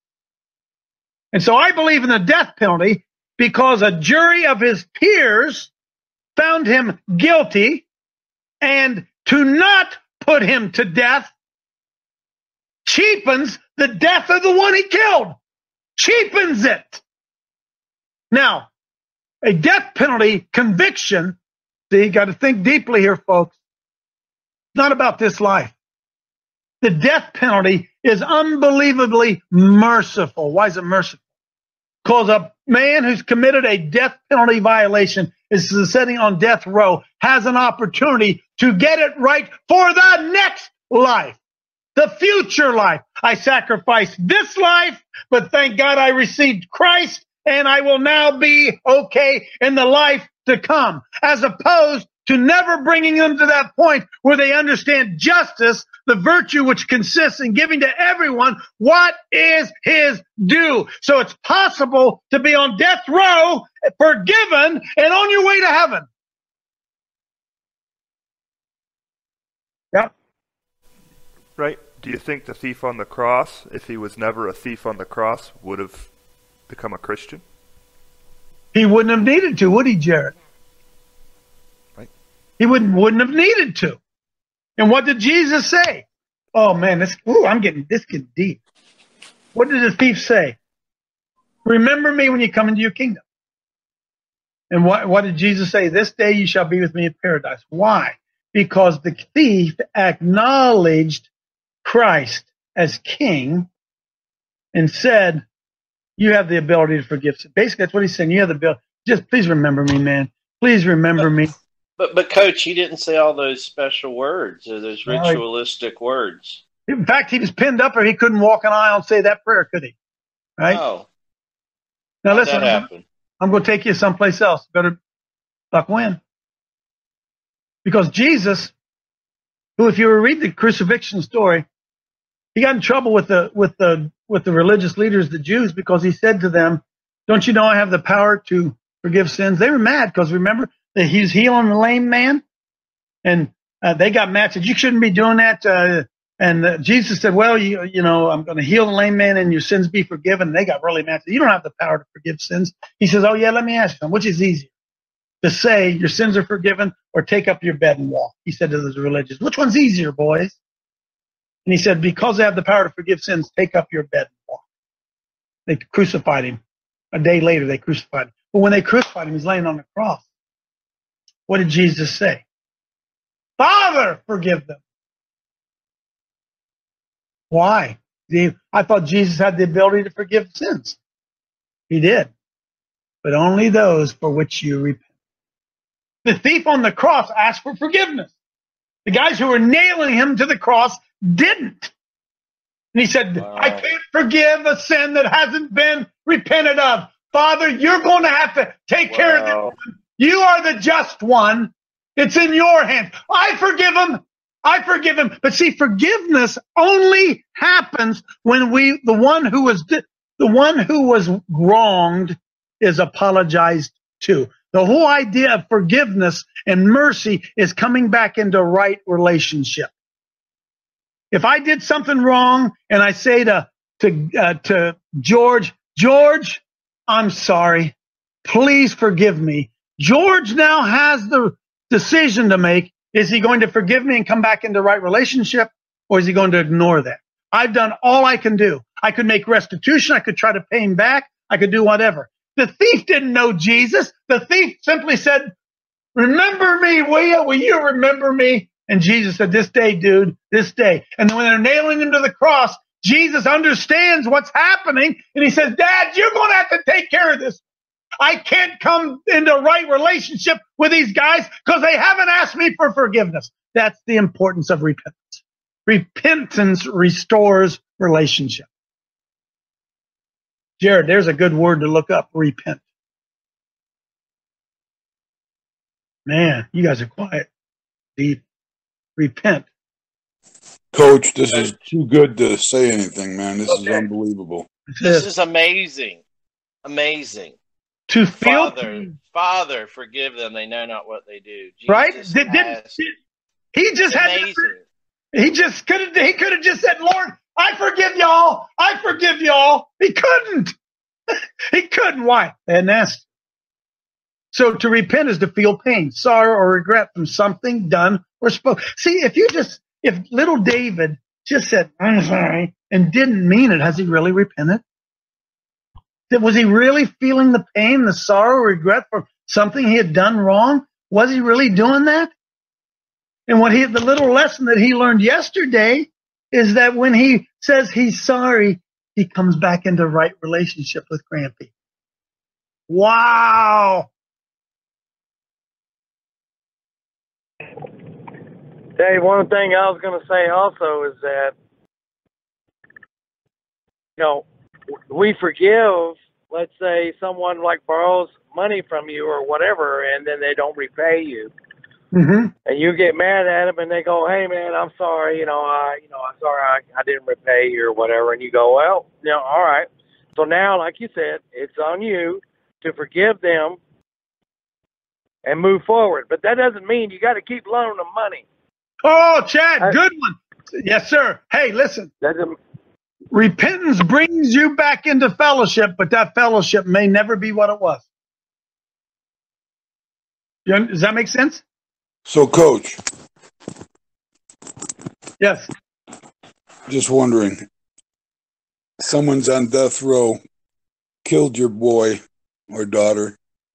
And so I believe in the death penalty because a jury of his peers found him guilty, and to not put him to death cheapens the death of the one he killed. Cheapens it. Now, a death penalty conviction, see, you got to think deeply here, folks. It's not about this life. The death penalty is unbelievably merciful. Why is it merciful? Because a man who's committed a death penalty violation is sitting on death row, has an opportunity to get it right for the next life, the future life. I sacrificed this life, but thank God I received Christ, and I will now be okay in the life to come, as opposed to never bringing them to that point where they understand justice, the virtue which consists in giving to everyone what is his due. So it's possible to be on death row, forgiven, and on your way to heaven. Yep. Right. Do you think the thief on the cross, if he was never a thief on the cross, would have become a Christian? He wouldn't have needed to, would he, Jared? Right. He wouldn't wouldn't have needed to. And what did Jesus say? Oh man, this ooh, I'm getting this getting deep. What did the thief say? Remember me when you come into your kingdom. And what, what did Jesus say? This day you shall be with me in paradise. Why? Because the thief acknowledged Christ as king and said, you have the ability to forgive. Basically, that's what he's saying. You have the ability. Just please remember me, man. Please remember me. But, but Coach, he didn't say all those special words or those Well, he- ritualistic words. In fact, he was pinned up or he couldn't walk an aisle and say that prayer, could he? Right? Oh, Now, how'd listen, that I'm, happen? I'm going to take you someplace else. Better luck win. Because Jesus, who, if you were to read the crucifixion story, he got in trouble with the with the with the religious leaders, the Jews, because he said to them, "Don't you know I have the power to forgive sins?" They were mad because remember that he's healing the lame man, and uh, they got mad. Said, "You shouldn't be doing that." Uh, and uh, Jesus said, "Well, you you know, I'm going to heal the lame man, and your sins be forgiven." And they got really mad. Said, "You don't have the power to forgive sins." He says, "Oh yeah, let me ask you something. Which is easier, to say your sins are forgiven, or take up your bed and walk?" He said to those religious, "Which one's easier, boys?" And he said, "Because I have the power to forgive sins, take up your bed and walk." They crucified him. A day later, they crucified him. But when they crucified him, he's laying on the cross. What did Jesus say? "Father, forgive them." Why? The- I thought Jesus had the ability to forgive sins. He did. But only those for which you repent. The thief on the cross asked for forgiveness. The guys who were nailing him to the cross didn't. And he said, Wow. "I can't forgive a sin that hasn't been repented of. Father, you're going to have to take care of Wow. this. You are the just one. It's in your hands. I forgive him. I forgive him." But see, forgiveness only happens when we, the one who was, di- the one who was wronged is apologized to. The whole idea of forgiveness and mercy is coming back into right relationship. If I did something wrong and I say to to uh, to George, "George, I'm sorry. Please forgive me." George now has the decision to make. Is he going to forgive me and come back into right relationship, or is he going to ignore that? I've done all I can do. I could make restitution. I could try to pay him back. I could do whatever. The thief didn't know Jesus. The thief simply said, "Remember me, will you? Will you remember me?" And Jesus said, "This day, dude, this day." And then when they're nailing him to the cross, Jesus understands what's happening. And he says, "Dad, you're going to have to take care of this. I can't come into right relationship with these guys because they haven't asked me for forgiveness." That's the importance of repentance. Repentance restores relationship. Jared, there's a good word to look up. Repent. Man, you guys are quiet. Deep. Repent. Coach, this is too good to say anything, man. This is unbelievable. This is amazing. Amazing. To feel Father, Father, forgive them. They know not what they do. Jesus right? Did, did, has- did- he just it's had. amazing. He just could have. He could have just said, "Lord, I forgive y'all. I forgive y'all." He couldn't. He couldn't. Why? They hadn't asked. So to repent is to feel pain, sorrow, or regret from something done or spoken. See, if you just, if little David just said, "I'm sorry," and didn't mean it, has he really repented? Did- Was he really feeling the pain, the sorrow, regret for something he had done wrong? Was he really doing that? And what he, the little lesson that he learned yesterday is that when he says he's sorry, he comes back into right relationship with Grampy. Wow. Dave, one thing I was going to say also is that, you know, we forgive, let's say someone like borrows money from you or whatever, and then they don't repay you. Mm-hmm. And you get mad at them, and they go, "Hey, man, I'm sorry. You know, I, you know, I'm sorry, I, I didn't repay you or whatever." And you go, "Well, you know, all right." So now, like you said, it's on you to forgive them and move forward. But that doesn't mean you got to keep loaning them money. Oh, Chad, good one. Yes, sir. Hey, listen. Doesn't. Repentance brings you back into fellowship, but that fellowship may never be what it was. You- Does that make sense? So, Coach, Yes. just wondering, someone's on death row, killed your boy or daughter.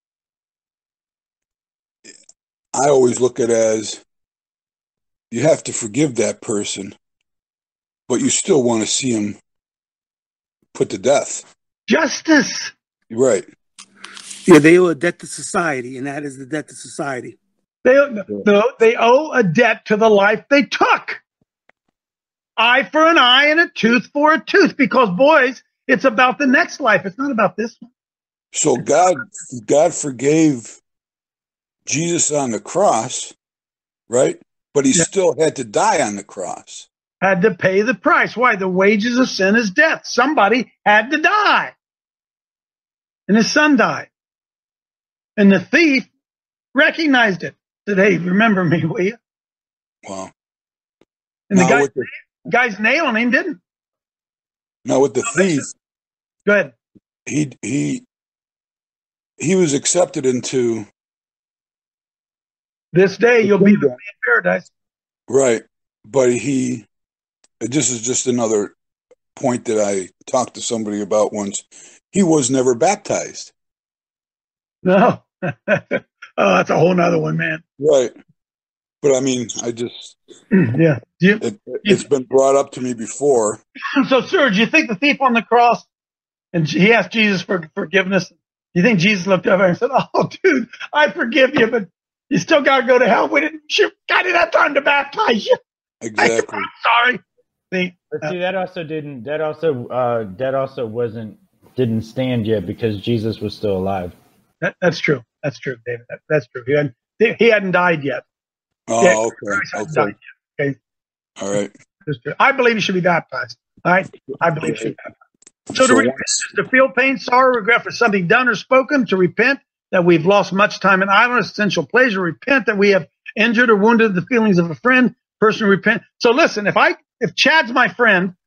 I always look at it as you have to forgive that person, but you still want to see him put to death. Justice. Right. Yeah, they owe a debt to society, and that is the debt to society. They, they owe a debt to the life they took. Eye for an eye and a tooth for a tooth. Because, boys, it's about the next life. It's not about this one. So God, God forgave Jesus on the cross, right? But he yeah. still had to die on the cross. Had to pay the price. Why? The wages of sin is death. Somebody had to die. And his son died. And the thief recognized it. Said, hey, remember me, will you? Wow. And now the guy, the, guy's nailing him didn't. Now with the thief, go ahead. He he he was accepted into this day. You'll be in paradise, right? But he, this is just another point that I talked to somebody about once. He was never baptized. No, oh, that's a whole nother one, man. Right. But I mean, I just, yeah, you, it, it's been brought up to me before. So, sir, do you think the thief on the cross, and he asked Jesus for forgiveness? Do you think Jesus looked over and said, "Oh, dude, I forgive you, but you still got to go to hell. We didn't, shoot, I didn't have time to baptize you." Exactly. I, I'm sorry. See, but see, that also didn't. That also, uh, that also wasn't didn't stand yet because Jesus was still alive. That, that's true. That's true, David. That, that's true. He hadn't, he hadn't died yet. Oh, yeah, okay. Okay. Died yet. Okay. All right. I believe he should be baptized. All right. I believe he should be baptized. So, so to repent is to feel pain, sorrow, regret for something done or spoken. To repent that we've lost much time in idleness, essential pleasure. Repent that we have injured or wounded the feelings of a friend. Person repent. So listen, if I if Chad's my friend,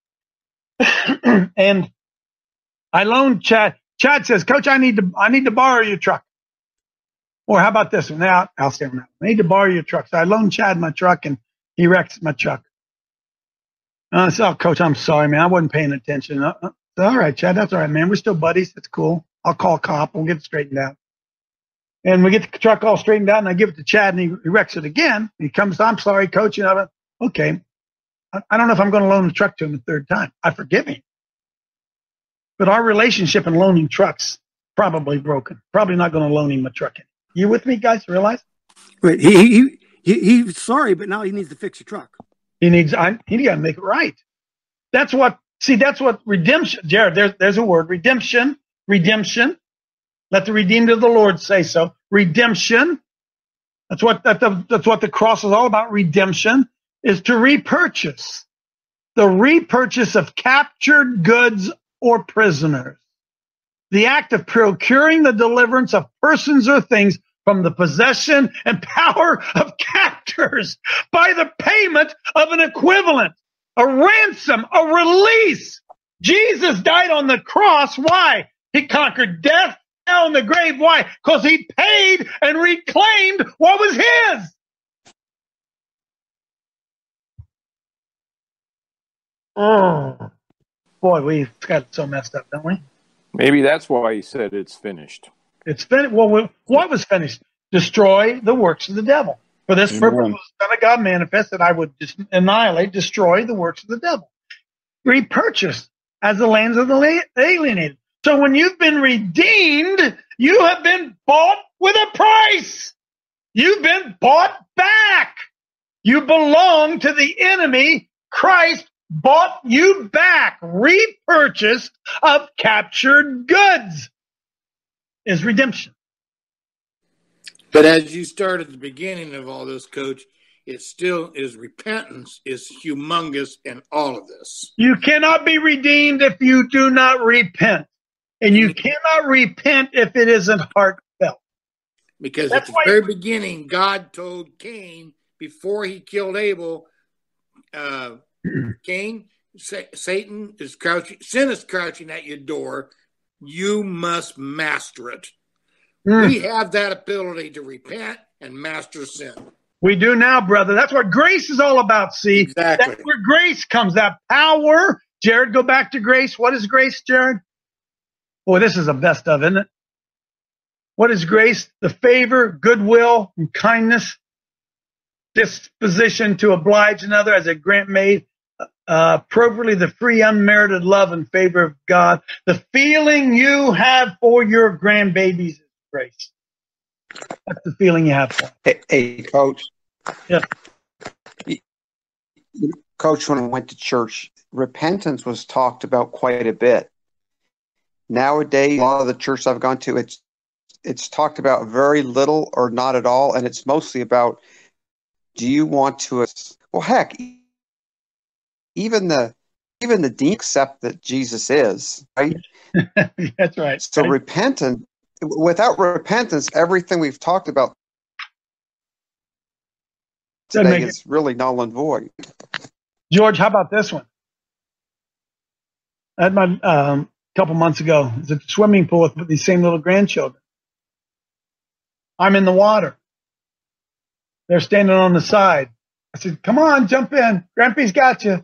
and I loan Chad. Chad says, "Coach, I need to I need to borrow your truck." Or how about this one? Now I'll stay on that. I need to borrow your truck. So I loan Chad my truck, and he wrecks my truck. And I said, "Oh, Coach, I'm sorry, man. I wasn't paying attention." Uh, uh, all right, Chad, that's all right, man. We're still buddies. That's cool. I'll call a cop. We'll get it straightened out. And we get the truck all straightened out, and I give it to Chad, and he, he wrecks it again. He comes, "I'm sorry, Coach." You know, okay. I, I don't know if I'm going to loan the truck to him the third time. I forgive him. But our relationship in loaning trucks probably broken. Probably not going to loan him a truck. You with me, guys? Realize? Wait, he he he he's sorry, but now he needs to fix your truck. He needs. I, he got to make it right. That's what. See, that's what redemption. Jared, there's there's a word. Redemption. Redemption. Let the redeemed of the Lord say so. Redemption. That's what that the, that's what the cross is all about. Redemption is to repurchase. The repurchase of captured goods or prisoners. The act of procuring the deliverance of persons or things from the possession and power of captors by the payment of an equivalent, a ransom, a release. Jesus died on the cross. Why? He conquered death, hell, and the grave. Why? Because he paid and reclaimed what was his. Oh, boy, we've got so messed up, don't we? Maybe that's why he said it's finished. It's finished. Well, what was finished? Destroy the works of the devil. For this Amen. Purpose, the Son of God manifest that I would just annihilate, destroy the works of the devil. Repurchase as the lands of the alienated. So when you've been redeemed, you have been bought with a price. You've been bought back. You belong to the enemy. Christ bought you back. Repurchase of captured goods is redemption. But as you start at the beginning of all this, Coach, it still is repentance is humongous in all of this. You cannot be redeemed if you do not repent. And you cannot repent if it isn't heartfelt. Because That's at the very beginning, God told Cain, before he killed Abel, uh, Cain, sa- Satan is crouching, sin is crouching at your door. You must master it. Mm. We have that ability to repent and master sin. We do now, brother. That's what grace is all about, see? Exactly. That's where grace comes, that power. Jared, go back to grace. What is grace, Jared? Boy, this is the best of, isn't it? What is grace? The favor, goodwill, and kindness, disposition to oblige another as a grant made uh, appropriately the free, unmerited love in favor of God. The feeling you have for your grandbabies is grace. That's the feeling you have for them. Hey, hey Coach. Yeah. Coach, when I went to church, repentance was talked about quite a bit. Nowadays, a lot of the churches I've gone to, it's it's talked about very little or not at all, and it's mostly about, do you want to? Well, heck, even the even the dean accept that Jesus is, right? That's right. So right. repentance, without repentance, everything we've talked about today is really null and void. George, how about this one? I had my um, couple months ago, I was at the swimming pool with these same little grandchildren. I'm in the water. They're standing on the side. I said, come on, jump in. Grampy's got you.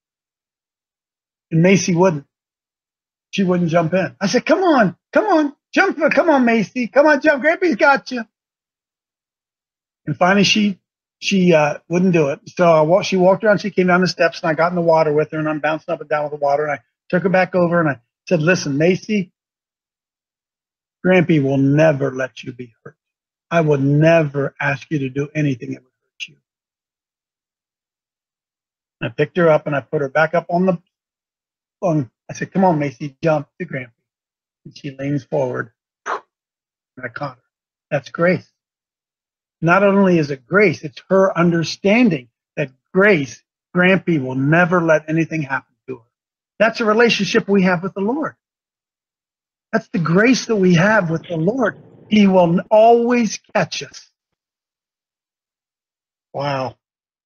And Macy wouldn't. She wouldn't jump in. I said, come on, come on, jump. Come on, Macy. Come on, jump. Grampy's got you. And finally, she she uh, wouldn't do it. So I walked, she walked around. She came down the steps, and I got in the water with her, and I'm bouncing up and down with the water. And I took her back over, and I said, listen, Macy, Grampy will never let you be hurt. I would never ask you to do anything that would hurt you. And I picked her up and I put her back up on the, on, I said, come on, Macy, jump to Grampy. And she leans forward and I caught her. That's grace. Not only is it grace, it's her understanding that grace, Grampy will never let anything happen to her. That's a relationship we have with the Lord. That's the grace that we have with the Lord. He will always catch us. Wow.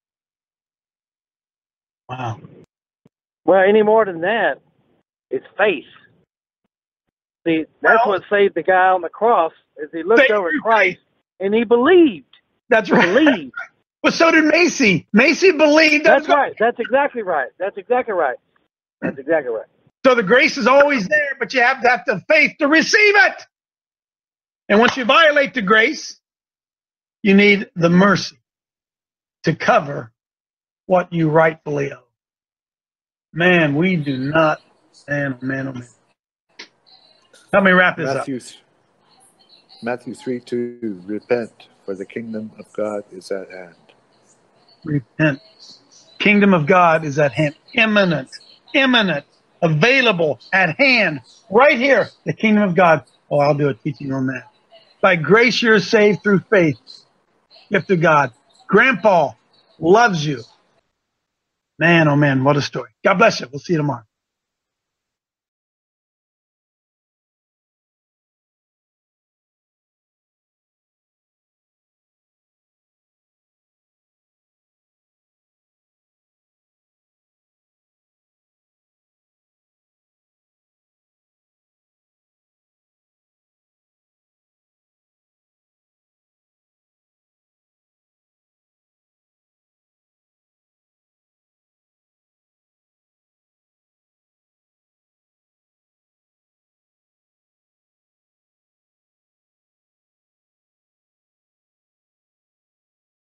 Wow. Well, any more than that, it's faith. See, that's well, what saved the guy on the cross, is he looked over at Christ and he believed. That's right. Believed. Well, so did Macy. Macy believed. That's right. That's exactly right. That's exactly right. That's exactly right. So the grace is always there, but you have to have the faith to receive it. And once you violate the grace, you need the mercy to cover what you rightfully owe. Man, we do not stand, man, oh man. Help me wrap this Matthew, up. Matthew three two, repent, for the kingdom of God is at hand. Repent. Kingdom of God is at hand. Imminent, imminent, available, at hand, right here. The kingdom of God. Oh, I'll do a teaching on that. By grace you're saved through faith. Gift of God. Grandpa loves you. Man, oh man, what a story. God bless you. We'll see you tomorrow.